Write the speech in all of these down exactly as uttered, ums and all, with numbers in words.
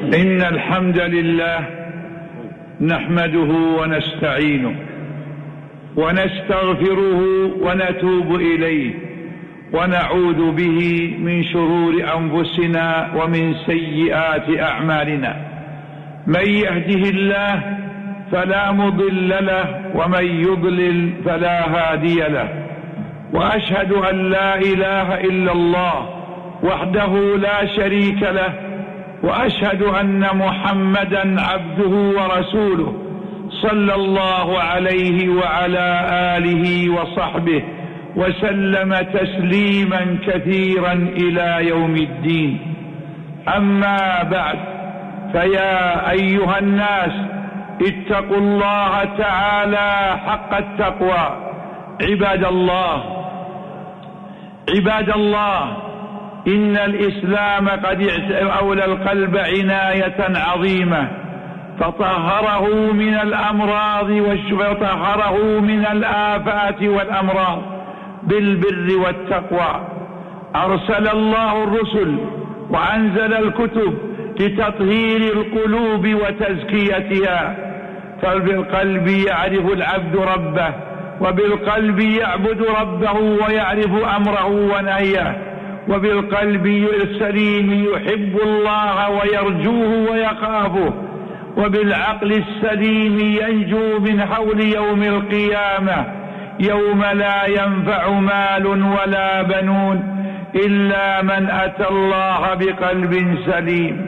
إن الحمد لله نحمده ونستعينه ونستغفره ونتوب إليه ونعوذ به من شرور أنفسنا ومن سيئات أعمالنا. من يهده الله فلا مضل له ومن يضلل فلا هادي له، وأشهد أن لا إله إلا الله وحده لا شريك له، وأشهد أن محمدا عبده ورسوله صلى الله عليه وعلى آله وصحبه وسلم تسليما كثيرا إلى يوم الدين. أما بعد، فيا أيها الناس اتقوا الله تعالى حق التقوى. عباد الله عباد الله إن الإسلام قد أولى القلب عناية عظيمة، فطهره من الأمراض وطهره من الآفات والأمراض بالبر والتقوى. أرسل الله الرسل وأنزل الكتب لتطهير القلوب وتزكيتها، فبالقلب يعرف العبد ربه، وبالقلب يعبد ربه ويعرف أمره ونهيه، وبالقلب السليم يحب الله ويرجوه ويخافه، وبالعقل السليم ينجو من هول يوم القيامة، يوم لا ينفع مال ولا بنون إلا من أتى الله بقلب سليم.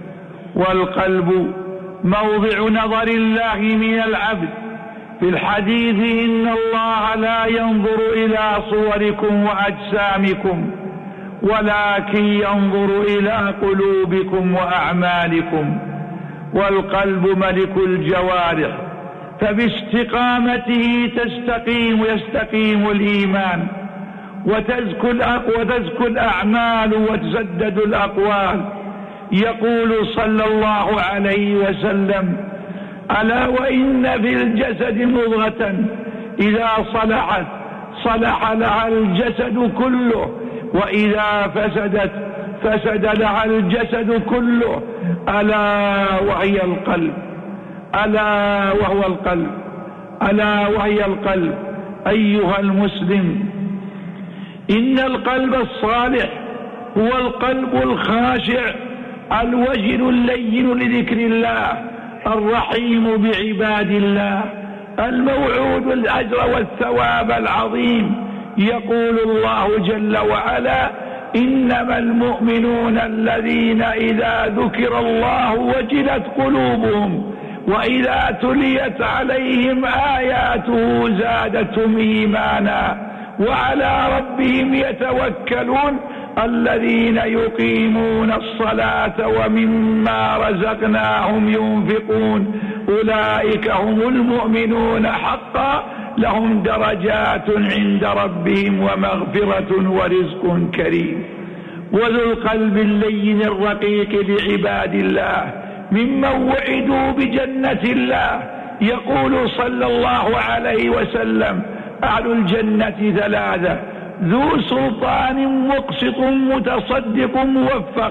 والقلب موضع نظر الله من العبد. في الحديث إن الله لا ينظر إلى صوركم وأجسامكم ولكن ينظر إلى قلوبكم وأعمالكم. والقلب ملك الجوارح، فباستقامته تستقيم يستقيم الإيمان، وتزكو وتزكو الأعمال وتسدد الأقوال. يقول صلى الله عليه وسلم: ألا وإن في الجسد مضغة إذا صلحت صلح لها الجسد كله، وإذا فسدت فسد لها الجسد كله، ألا وهي القلب. ألا وهو القلب ألا وهي القلب. أيها المسلم، إن القلب الصالح هو القلب الخاشع الوجل اللين لذكر الله، الرحيم بعباد الله، الموعود الأجر والثواب العظيم. يقول الله جل وعلا: إنما المؤمنون الذين إذا ذكر الله وجلت قلوبهم وإذا تليت عليهم آياته زادتهم إيمانا وعلى ربهم يتوكلون الذين يقيمون الصلاة ومما رزقناهم ينفقون أولئك هم المؤمنون حقا لهم درجات عند ربهم ومغفرة ورزق كريم. وذو القلب اللين الرقيق لعباد الله ممن وعدوا بجنة الله. يقول صلى الله عليه وسلم: أهل الجنة ثلاثة: ذو سلطان مقسط متصدق موفق،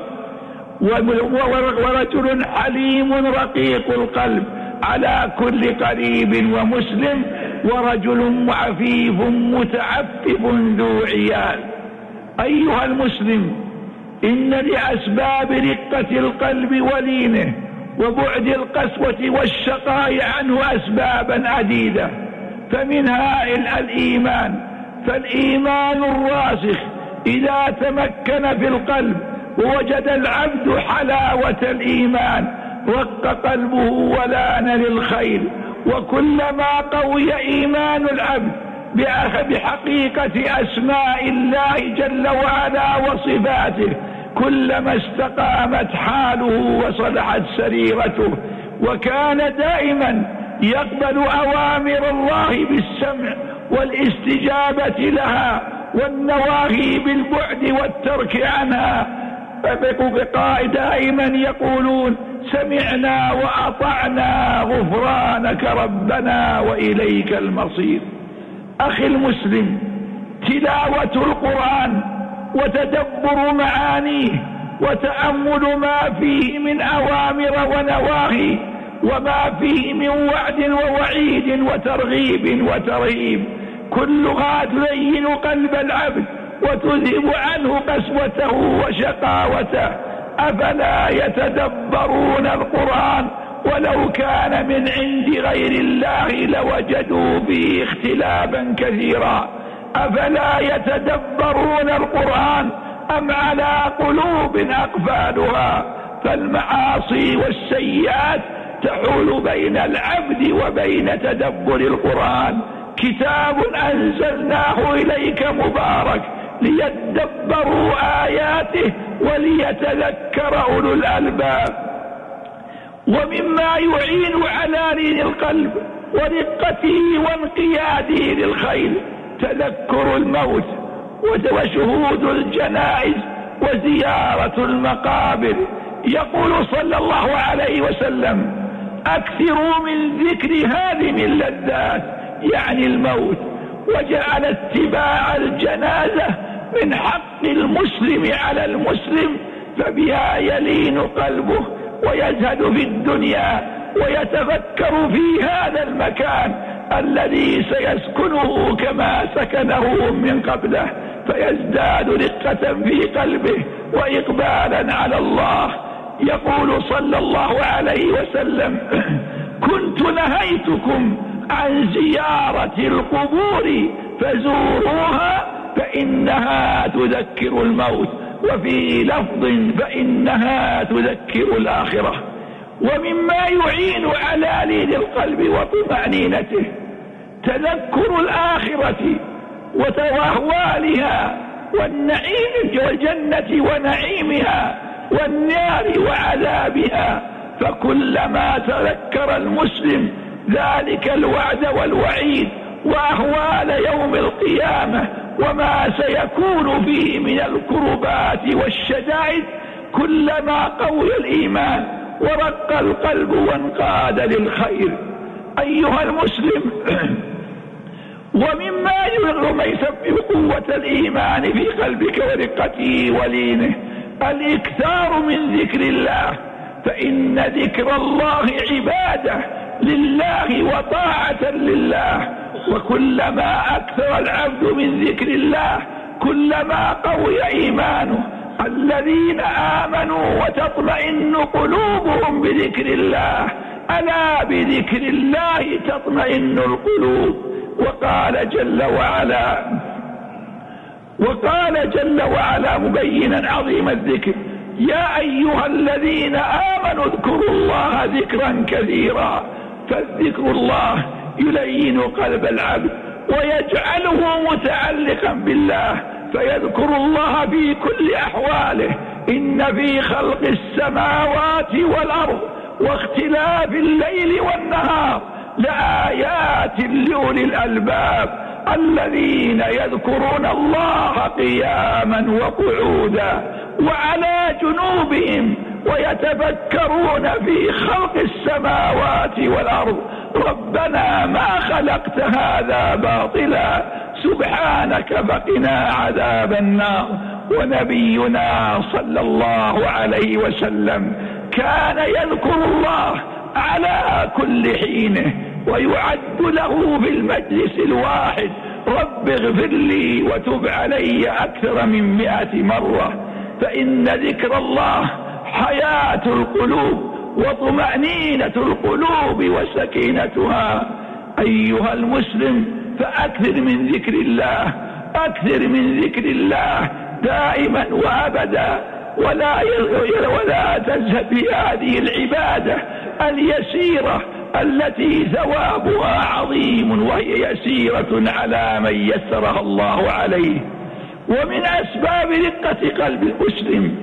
ورجل حليم رقيق القلب على كل قريب ومسلم، ورجل عفيف متعفف ذو عيال. أيها المسلم، إن لأسباب رقة القلب ولينه وبعد القسوة والشقاء عنه أسبابا عديدة، فمنها الإيمان. فالإيمان الراسخ إذا تمكن في القلب ووجد العبد حلاوة الإيمان رق قلبه ولان للخير. وكلما قوي إيمان العبد بحقيقة أسماء الله جل وعلا وصفاته كلما استقامت حاله وصلحت سريرته، وكان دائما يقبل أوامر الله بالسمع والاستجابة لها والنواهي بالبعد والترك عنها. فبقاء دائما يقولون: سمعنا وأطعنا غفرانك ربنا وإليك المصير. أخي المسلم، تلاوة القرآن وتدبر معانيه وتأمل ما فيه من أوامر ونواهي، وما فيه من وعد ووعيد وترغيب وترهيب، كلها تلين قلب العبد وتذهب عنه قسوته وشقاوته. أفلا يتدبرون القرآن ولو كان من عند غير الله لوجدوا فيه اختلافا كثيرا. أفلا يتدبرون القرآن أم على قلوب أقفالها؟ فالمعاصي والسيئات تحول بين العبد وبين تدبر القرآن. كتاب أنزلناه إليك مبارك ليدبروا آياته وليتذكر أولو الألباب. ومما يعين على لين القلب ورقته وانقياده للخير تذكر الموت وشهود الجنائز وزيارة المقابر. يقول صلى الله عليه وسلم: أكثروا من ذكر هادم اللذات، يعني الموت، وجعل اتباع الجنازة من حق المسلم على المسلم، فبها يلين قلبه ويزهد في الدنيا ويتفكر في هذا المكان الذي سيسكنه كما سكنه من قبله، فيزداد رقة في قلبه وإقبالا على الله. يقول صلى الله عليه وسلم: كنت نهيتكم عن زيارة القبور فزوروها فإنها تذكر الموت، وفي لفظ فإنها تذكر الآخرة. ومما يعين على لين القلب وطمأنينته تذكر الآخرة وتوهوالها والنعيم والجنة ونعيمها والنار وعذابها. فكلما تذكر المسلم ذلك الوعد والوعيد وأهوال يوم القيامة وما سيكون فيه من الكربات والشدائد، كلما قوي الإيمان ورق القلب وانقاد للخير. أيها المسلم، ومما يسبب قوة الإيمان في قلبك ورقته ولينه الإكثار من ذكر الله، فإن ذكر الله عبادة لله وطاعة لله. وكلما أكثر العبد من ذكر الله كلما قوي إيمانه. الذين آمنوا وتطمئن قلوبهم بذكر الله، ألا بذكر الله تطمئن القلوب. وقال جل وعلا وقال جل وعلا مبينا عظيم الذكر: يا أيها الذين آمنوا اذكروا الله ذكرا كثيرا. فالذكر الله يلين قلب العبد ويجعله متعلقا بالله، فيذكر الله في كل أحواله. إن في خلق السماوات والأرض واختلاف الليل والنهار لآيات لأولي الألباب الذين يذكرون الله قياما وقعودا وعلى جنوبهم ويتفكرون في خلق السماوات والأرض ربنا ما خلقت هذا باطلا سبحانك فقنا عذاب النار. ونبينا صلى الله عليه وسلم كان يذكر الله على كل حينه ويعد له في المجلس الواحد رب اغفر لي وتب علي أكثر من مئة مرة. فإن ذكر الله حياة القلوب وطمأنينة القلوب وسكينتها. أيها المسلم، فأكثر من ذكر الله، أكثر من ذكر الله دائما وأبدا، ولا ولا تزهد في هذه العبادة اليسيرة التي ثوابها عظيم، وهي يسيرة على من يسرها الله عليه. ومن أسباب رقة قلب المسلم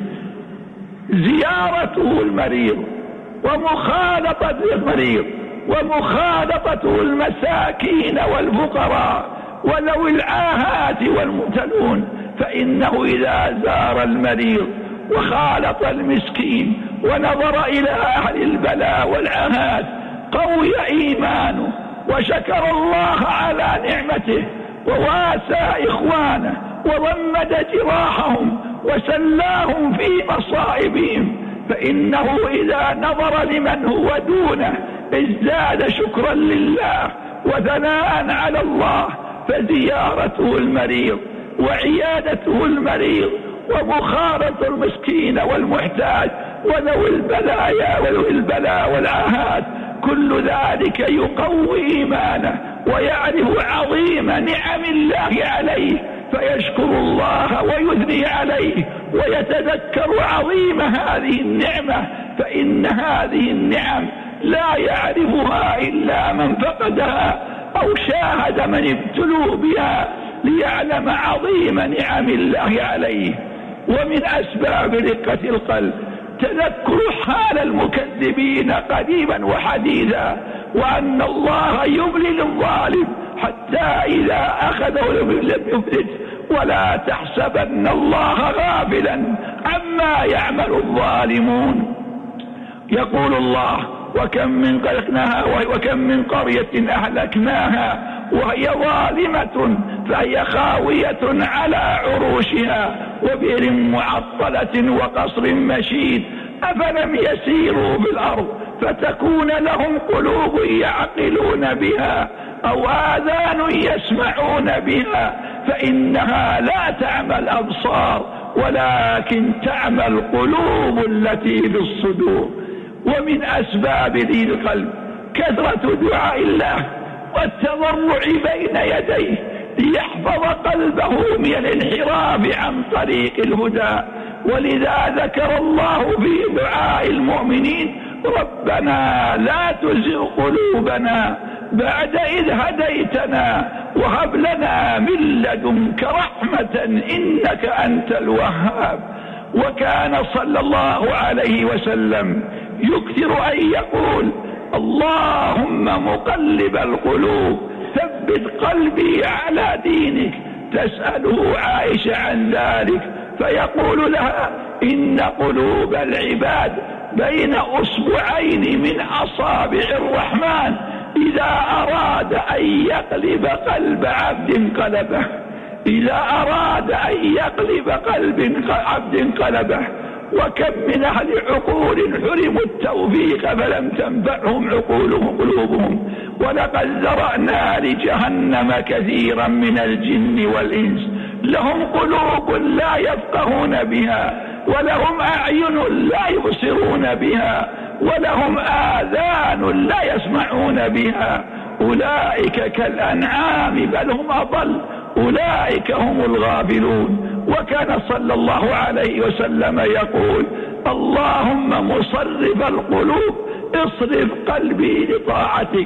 زيارته المريض ومخالطة المريض ومخالطته المساكين والفقراء وذوي العاهات والمبتلون. فإنه إذا زار المريض وخالط المسكين ونظر إلى أهل البلاء والعاهات قوي إيمانه وشكر الله على نعمته وواسى إخوانه وضمد جراحهم وسلاهم في مصائبهم، فإنه إذا نظر لمن هو دونه ازداد شكرا لله وثناء على الله. فزيارته المريض وعيادته المريض ومخالطة المسكين والمحتاج وذوي البلايا وذوي البلاء والعاهات، كل ذلك يقوي إيمانه ويعرف عظيم نعم الله عليه، فيشكر الله ويثني عليه ويتذكر عظيم هذه النعمة، فإن هذه النعم لا يعرفها إلا من فقدها أو شاهد من ابتلوا بها ليعلم عظيم نعم الله عليه. ومن أسباب رقة القلب تذكر حال المكذبين قديما وحديثا، وأن الله يبلي الظالم حتى إذا أخذه لم يفلت، ولا تحسبن الله غافلا عما يعمل الظالمون. يقول الله: وكم من قرية وكم من قرية أهلكناها وهي ظالمة فهي خاوية على عروشها وبئر معطلة وقصر مشيد، أفلم يسيروا بالأرض فتكون لهم قلوب يعقلون بها أو آذان يسمعون بها، فإنها لا تعمى الأبصار ولكن تعمى القلوب التي في الصدور. ومن أسباب ذي القلب كثرة دعاء الله والتضرع بين يديه ليحفظ قلبه من الانحراف عن طريق الهدى. ولذا ذكر الله في دعاء المؤمنين: ربنا لا تزغ قلوبنا بعد إذ هديتنا وهب لنا من لدنك رحمة إنك أنت الوهاب. وكان صلى الله عليه وسلم يكثر أن يقول: اللهم مقلب القلوب ثبت قلبي على دينك. تسأله عائشة عن ذلك فيقول لها: إن قلوب العباد بين أصبعين من أصابع الرحمن، إذا أراد أن يقلب قلب عبد قلبه، إذا أراد أن يقلب قلب عبد قلبه. وكم من أهل عقول حرموا التوفيق فلم تنفعهم عقولهم قلوبهم. ولقد ذرأنا لجهنم كثيرا من الجن والإنس لهم قلوب لا يفقهون بها ولهم أعين لا يبصرون بها ولهم آذان لا يسمعون بها، أولئك كالأنعام بل هم أضل، أولئك هم الغافلون. وكان صلى الله عليه وسلم يقول: اللهم مصرف القلوب اصرف قلبي لطاعتك.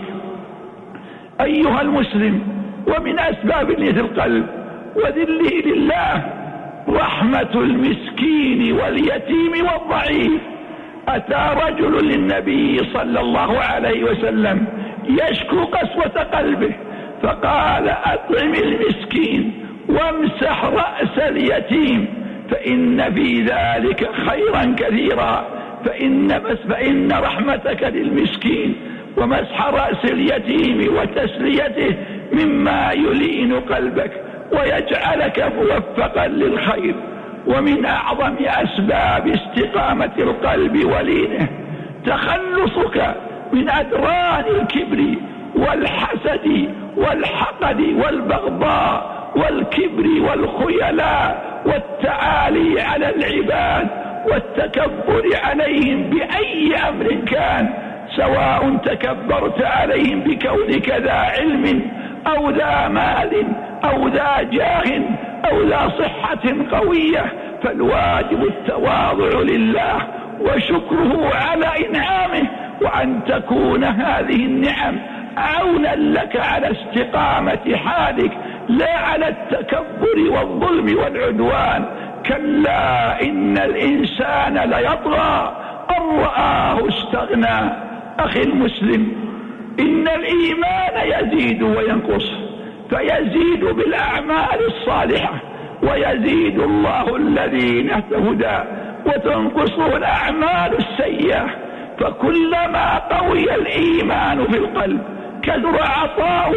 أيها المسلم، ومن أسباب لذة القلب وذله لله رحمة المسكين واليتيم والضعيف. أتى رجل للنبي صلى الله عليه وسلم يشكو قسوة قلبه، فقال: أطعم المسكين وامسح رأس اليتيم فإن في ذلك خيرا كثيرا، فإن, فإن رحمتك للمسكين ومسح رأس اليتيم وتسليته مما يلين قلبك ويجعلك موفقا للخير. ومن أعظم أسباب استقامة القلب ولينه تخلصك من أدران الكبر والحسد والحقد والبغضاء والكبر والخيلاء والتعالي على العباد والتكبر عليهم بأي أمر كان، سواء تكبرت عليهم بكونك ذا علم أو ذا مال أو ذا جاه أو ذا صحة قوية، فالواجب التواضع لله وشكره على إنعامه، وأن تكون هذه النعم عونا لك على استقامة حالك لا على التكبر والظلم والعدوان. كلا إن الإنسان ليطغى أن رآه استغنى. أخي المسلم، إن الإيمان يزيد وينقص، فيزيد بالأعمال الصالحة ويزيد الله الذين اهتدوا، وتنقص الأعمال السيئة. فكلما قوي الإيمان في القلب كثر عطاء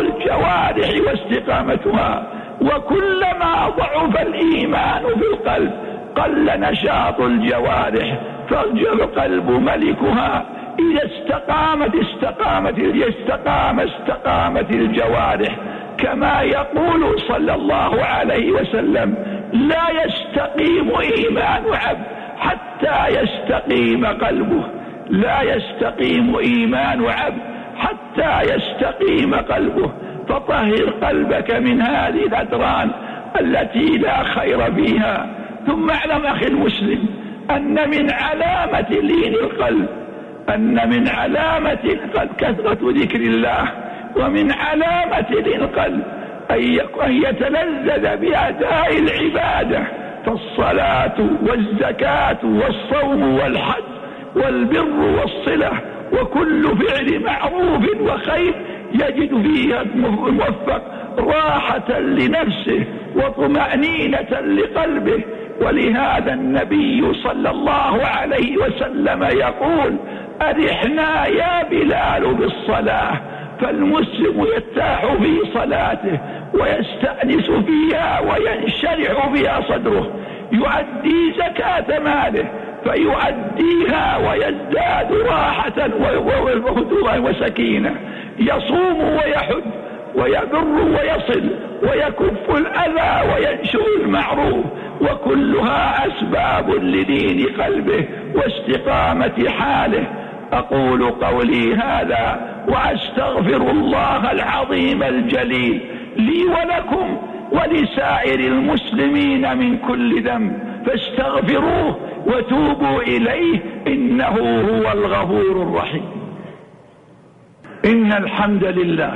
الجوارح واستقامتها، وكلما ضعف الإيمان في القلب وقل نشاط الجوارح، فالقلب ملكها. إذا استقامت استقامت استقام استقامت الجوارح، كما يقول صلى الله عليه وسلم: لا يستقيم إيمان عبد حتى يستقيم قلبه. لا يستقيم إيمان عبد حتى يستقيم قلبه. فطهر قلبك من هذه الأدران التي لا خير فيها. ثم اعلم أخي المسلم أن من علامة لين القلب أن من علامة القلب كثرة ذكر الله، ومن علامة لين القلب أن يتلذذ بأداء العبادة، فالصلاة والزكاة والصوم والحج والبر والصلة وكل فعل معروف وخير يجد فيها الموفق راحة لنفسه وطمأنينة لقلبه. ولهذا النبي صلى الله عليه وسلم يقول: أرحنا يا بلال بالصلاة. فالمسلم يرتاح في صلاته ويستأنس فيها وينشرح فيها صدره، يؤدي زكاة ماله فيؤديها ويزداد راحة وهدوءا وسكينة، يصوم ويحج ويبر ويصل ويكف الأذى وينشر المعروف، وكلها أسباب لدين قلبه واستقامة حاله. أقول قولي هذا وأستغفر الله العظيم الجليل لي ولكم ولسائر المسلمين من كل ذنب، فاستغفروه وتوبوا إليه إنه هو الغفور الرحيم. إن الحمد لله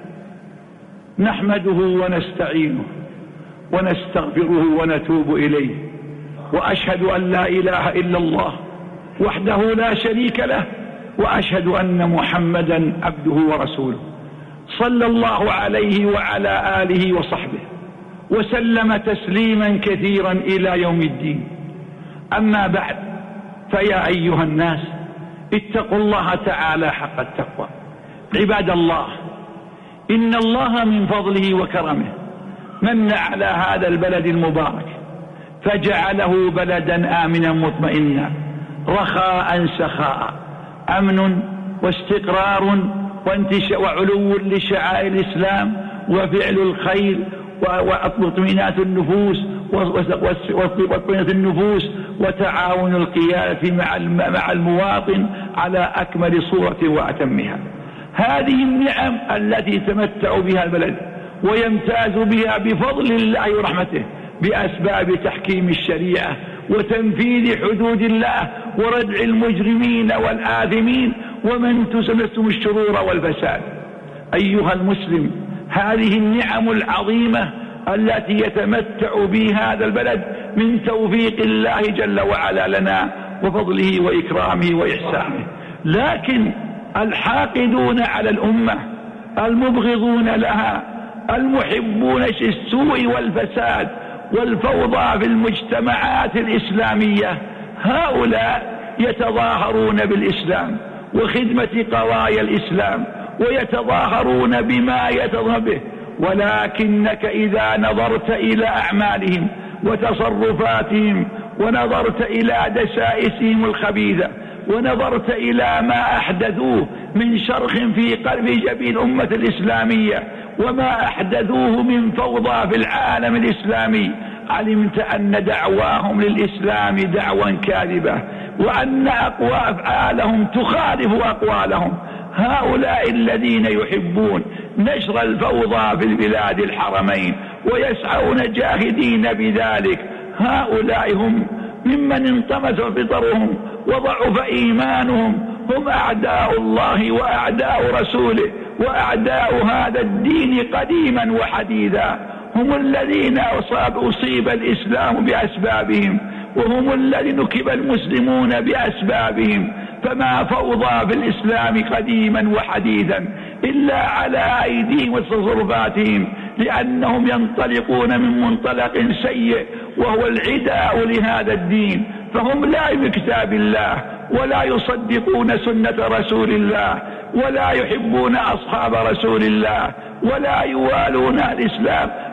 نحمده ونستعينه ونستغفره ونتوب إليه، وأشهد أن لا إله إلا الله وحده لا شريك له، وأشهد أن محمدا عبده ورسوله صلى الله عليه وعلى آله وصحبه وسلم تسليما كثيرا إلى يوم الدين. أما بعد، فيا أيها الناس اتقوا الله تعالى حق التقوى. عباد الله، إن الله من فضله وكرمه من على هذا البلد المبارك فجعله بلدا آمنا مطمئنا رخاء سخاء، أمن واستقرار وعلو لشعائر الإسلام وفعل الخير واطمئنان النفوس واطمئنان النفوس وتعاون القيادة مع المواطن على أكمل صورة وأتمها. هذه النعم التي يتمتع بها البلد ويمتاز بها بفضل الله ورحمته بأسباب تحكيم الشريعة وتنفيذ حدود الله وردع المجرمين والآثمين ومن تسلسل الشرور والفساد. أيها المسلم، هذه النعم العظيمة التي يتمتع بها هذا البلد من توفيق الله جل وعلا لنا وفضله وإكرامه وإحسانه، لكن الحاقدون على الأمة المبغضون لها المحبون السوء والفساد والفوضى في المجتمعات الإسلامية، هؤلاء يتظاهرون بالإسلام وخدمة قضايا الإسلام ويتظاهرون بما يتظاهر به، ولكنك إذا نظرت إلى أعمالهم وتصرفاتهم ونظرت إلى دسائسهم الخبيثة ونظرت إلى ما أحدثوه من شرخ في قلب جبين الأمة الإسلامية وما أحدثوه من فوضى في العالم الإسلامي، علمت أن دعواهم للإسلام دعوى كاذبة وأن أقوى أفعالهم تخالف أقوالهم. هؤلاء الذين يحبون نشر الفوضى في البلاد الحرمين ويسعون جاهدين بذلك، هؤلاء هم ممن انطمس فطرهم وضعف إيمانهم، هم أعداء الله وأعداء رسوله وأعداء هذا الدين قديما وحديثا، هم الذين أصاب أصيب الإسلام بأسبابهم وهم الذين نكب المسلمون بأسبابهم، فما فوضى في الإسلام قديما وحديثا إلا على أيديهم وتصرفاتهم، لأنهم ينطلقون من منطلق سيء وهو العداء لهذا الدين، فهم لا بكتاب الله ولا يصدقون سنة رسول الله ولا يحبون أصحاب رسول الله ولا يوالون الإسلام،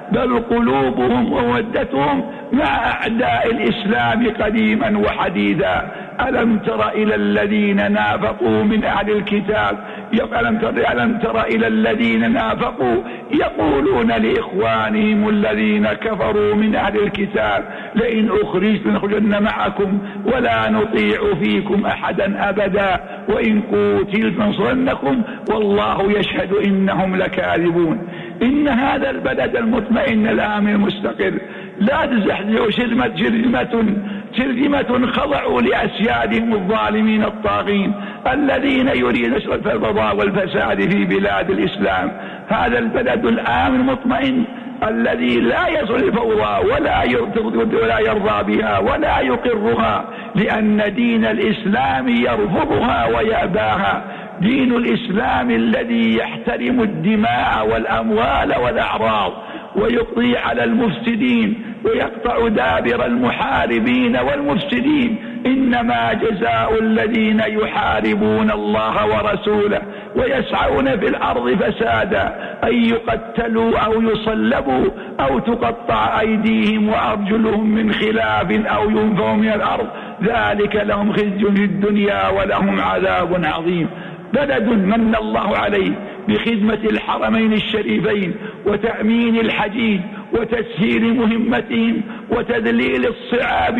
بل قلوبهم وودتهم مع أعداء الإسلام قديما وحديثا. ألم تر إلى الذين نافقوا من أهل الكتاب ألم تر, ألم تر إلى الذين نافقوا يقولون لإخوانهم الذين كفروا من أهل الكتاب لئن أخرجتم لنخرجن معكم ولا نطيع فيكم أحدا أبدا وإن قتلتم لننصرنكم والله يشهد إنهم لكاذبون. إن هذا البلد المطمئن الآمن المستقر لا تزحزح شرذمة شرذمة شرذمة خضعوا لأسيادهم الظالمين الطاغين الذين يريدون نشر البغضاء والفساد في بلاد الإسلام. هذا البلد الآمن المطمئن الذي لا يصل الفوضى ولا ولا يرضى بها ولا يقرها، لأن دين الإسلام يرفضها ويأباها. دين الإسلام الذي يحترم الدماء والأموال والأعراض ويقضي على المفسدين ويقطع دابر المحاربين والمفسدين. إنما جزاء الذين يحاربون الله ورسوله ويسعون في الأرض فسادا أن يقتلوا أو يصلبوا أو تقطع أيديهم وأرجلهم من خلاف أو ينفوا من الأرض ذلك لهم خزي في الدنيا ولهم عذاب عظيم. بلد من الله عليه بخدمة الحرمين الشريفين وتأمين الحجيج وتسهيل مهمتهم وتذليل الصعاب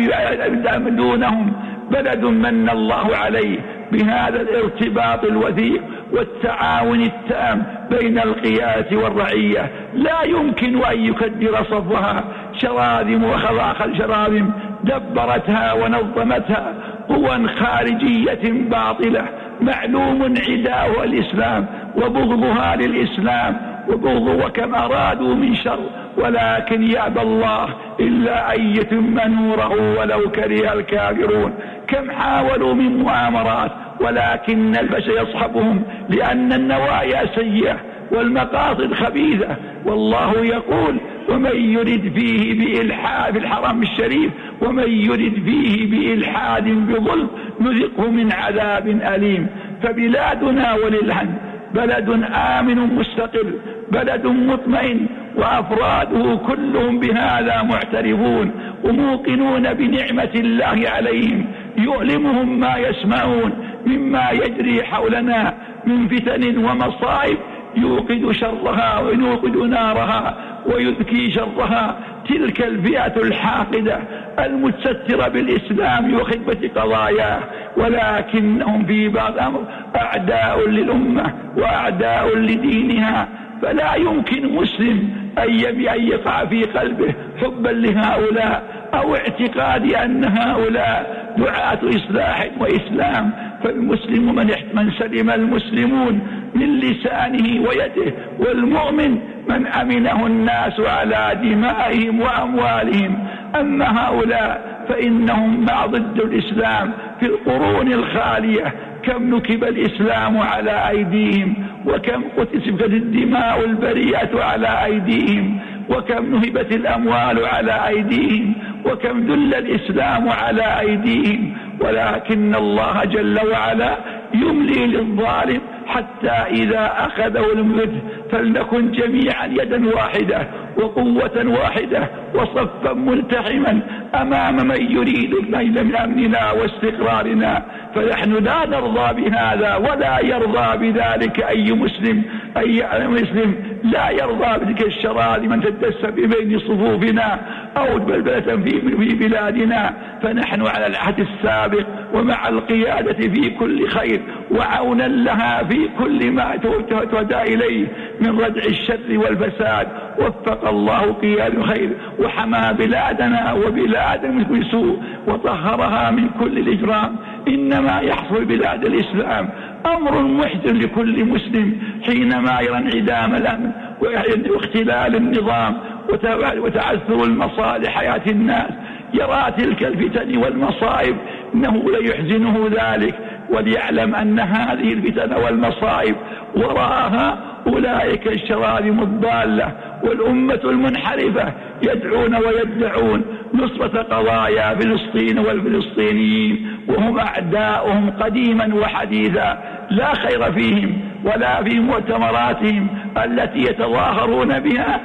دونهم. بلد من الله عليه بهذا الارتباط الوثيق والتعاون التام بين القيادة والرعية. لا يمكن أن يكدر صفها شراذم وخلاخ شراذم دبرتها ونظمتها قوى خارجية باطلة معلوم عداؤها الإسلام وبغضها للإسلام وبغض وكم أرادوا من شر، ولكن يأبى الله إلا أن يتم نوره ولو كره الكافرون. كم حاولوا من مؤامرات ولكن البشر يصحبهم لأن النوايا سيئة والمقاصد خبيثة. والله يقول ومن يرد فيه بإلحاد في الحرم الشريف ومن يرد فيه بإلحاد بظلم نذقه من عذاب أليم. فبلادنا وللهند بلد آمن مستقر، بلد مطمئن، وأفراده كلهم بهذا معترفون وموقنون بنعمة الله عليهم. يؤلمهم ما يسمعون مما يجري حولنا من فتن ومصائب يوقد شرها ويوقد نارها ويذكي شرها تلك الفئة الحاقدة المتسترة بالإسلام وخدمة قضاياه، ولكنهم في بعض الأمر أعداء للأمة وأعداء لدينها. فلا يمكن مسلم أن يقع في قلبه حبا لهؤلاء أو اعتقاد أن هؤلاء دعاة إصلاح وإسلام. فالمسلم من سلم المسلمون من لسانه ويده، والمؤمن من أمنه الناس على دمائهم وأموالهم. أما هؤلاء فإنهم مع ضد الإسلام. في القرون الخالية كم نكب الإسلام على أيديهم وكم قتلت الدماء البريئة على أيديهم وكم نهبت الأموال على أيديهم وكم دل الإسلام على أيديهم. ولكن الله جل وعلا يملي للظالم حتى إذا أخذه المذل فلنكن جميعا يدا واحدة وقوة واحدة وصفا ملتحما أمام من يريد الميل من أمننا واستقرارنا. فنحن لا نرضى بهذا ولا يرضى بذلك أي مسلم. أي مسلم لا يرضى بذلك الشرار من تدس بين صفوفنا أو بلبلة في بلادنا. فنحن على العهد السابق ومع القيادة في كل خير وعونا لها في كل ما تهدى إليه من ردع الشر والفساد. وفق الله قيادة الخير وحمى بلادنا وبلاد من سوء وطهرها من كل الإجرام. إنما يحصل بلاد الإسلام أمر محزن لكل مسلم حينما يرى انعدام الأمن واختلال النظام وتعثر المصالح حياة الناس. يرى تلك الفتن والمصائب إنه ليحزنه ذلك، وليعلم أن هذه الفتن والمصائب وراءها أولئك الشرارم الضالة والأمة المنحرفة يدعون ويدعون نصرة قضايا فلسطين والفلسطينيين وهم أعداؤهم قديما وحديثا. لا خير فيهم ولا في مؤتمراتهم التي يتظاهرون بها،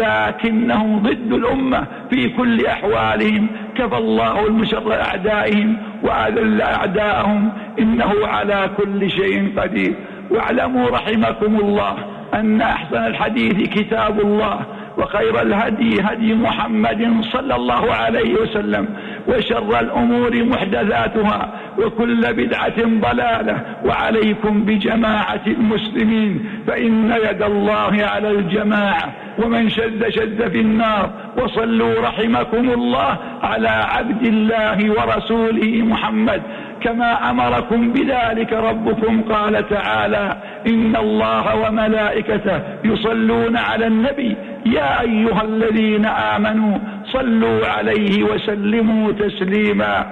ولكنهم ضد الأمة في كل أحوالهم. كفى الله المشر أعدائهم وأذل أعداءهم، إنه على كل شيء قدير. واعلموا رحمكم الله أن أحسن الحديث كتاب الله، وخير الهدي هدي محمد صلى الله عليه وسلم، وشر الأمور محدثاتها، وكل بدعة ضلالة. وعليكم بجماعة المسلمين، فإن يد الله على الجماعة، ومن شد شد في النار. وصلوا رحمكم الله على عبد الله ورسوله محمد كما أمركم بذلك ربكم. قال تعالى: إن الله وملائكته يصلون على النبي يا أيها الذين آمنوا صلوا عليه وسلموا تسليما.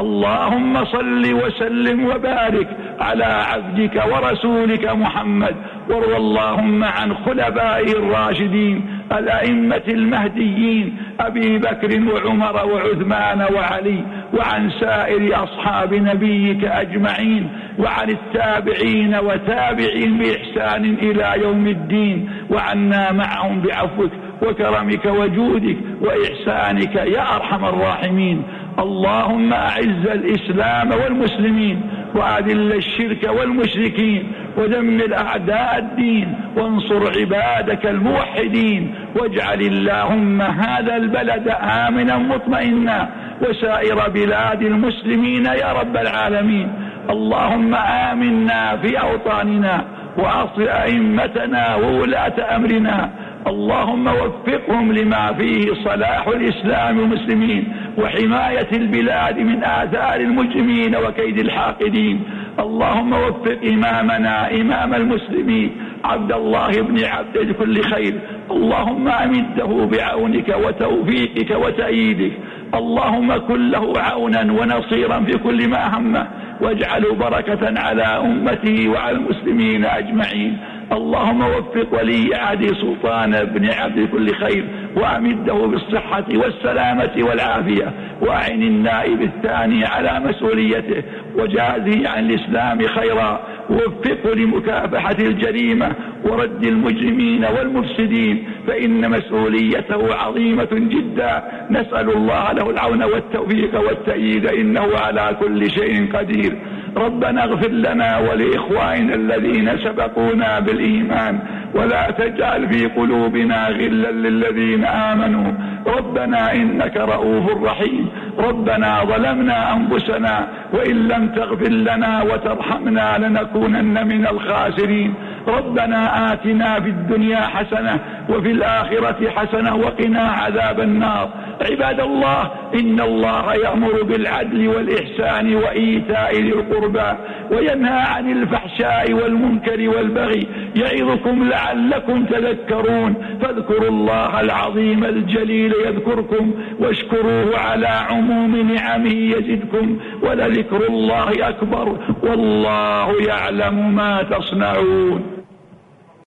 اللهم صل وسلم وبارك على عبدك ورسولك محمد، وارض اللهم عن خلفائه الراشدين الأئمة المهديين أبي بكر وعمر وعثمان وعلي، وعن سائر أصحاب نبيك أجمعين، وعن التابعين وتابعين بإحسان إلى يوم الدين، وعنا معهم بعفوك وكرمك وجودك وإحسانك يا أرحم الراحمين. اللهم أعز الإسلام والمسلمين، وأذل الشرك والمشركين، ودمر أعداء الدين، وانصر عبادك الموحدين. واجعل اللهم هذا البلد آمنا مطمئنا، وسائر بلاد المسلمين يا رب العالمين. اللهم آمنا في أوطاننا، وأصل أئمتنا وولاة أمرنا. اللهم وفقهم لما فيه صلاح الإسلام والمسلمين، وحماية البلاد من آثار المجرمين وكيد الحاقدين. اللهم وفق إمامنا إمام المسلمين عبد الله بن عبد لكل خير. اللهم أمده بعونك وتوفيقك وتأييدك. اللهم كن له عونا ونصيرا في كل ما همه، واجعله بركة على أمته وعلى المسلمين أجمعين. اللهم وفق ولي عهد سلطان بن عبد كل خير، وأمده بالصحة والسلامة والعافية، وأعن النائب الثاني على مسؤوليته، وجازه عن الإسلام خيرا، ووفقه لمكافحة الجريمة ورد المجرمين والمفسدين، فإن مسؤوليته عظيمة جدا. نسأل الله له العون والتوفيق والتأييد، إنه على كل شيء قدير. ربنا اغفر لنا ولإخواننا الذين سبقونا بالإيمان، ولا تجعل في قلوبنا غلا للذين آمنوا. ربنا إنك رؤوف رحيم. ربنا ظلمنا أنفسنا، وإن لم تغفر لنا وترحمنا لنكونن من الخاسرين. ربنا آتنا في الدنيا حسنة وفي الآخرة حسنة وقنا عذاب النار. عباد الله، إن الله يأمر بالعدل والإحسان وإيتاء ذي القربى، وينهى عن الفحشاء والمنكر والبغي، يعظكم لعلكم تذكرون. فاذكروا الله العظيم الجليل يذكركم، واشكروه على عموم نعمه يزدكم، ولذكر الله أكبر، والله يعلم ما تصنعون.